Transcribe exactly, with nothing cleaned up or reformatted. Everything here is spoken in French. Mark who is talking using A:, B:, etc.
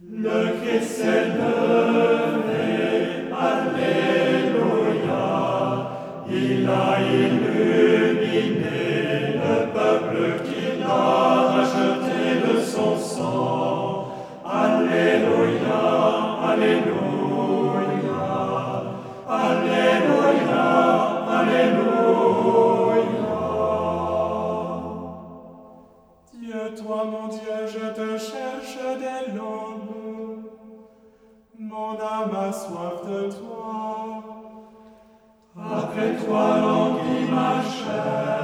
A: Le Christ s'est levé, Alléluia. Il a illuminé le peuple qu'il a racheté de son sang. Alléluia, Alléluia, Alléluia, Alléluia. Dieu, toi mon Dieu, je te cherche dès l'aube. Mon âme a soif de toi. Après toi languit ma chair.